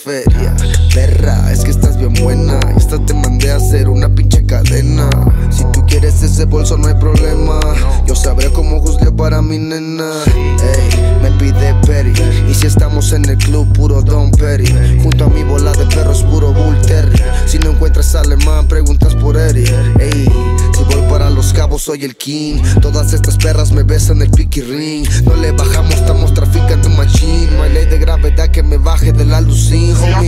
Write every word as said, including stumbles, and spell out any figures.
feria. Perra, es que estás bien buena. Esta te mandé a hacer una pinche cadena. Si tú quieres ese bolso no hay problema. Yo sabré cómo juzgué para mi nena. Ey, me pide Perry. Y si estamos en el club, puro Don Perry. Junto a mi bola de perros, puro Bull Terry. Si no encuentras alemán, preguntas por Eric. Ey, si voy para Los Cabos, soy el king. Todas estas perras me besan el piqui ring. No le bajamos, estamos traficando machine. No hay ley de gravedad que me baje del alucin, homie.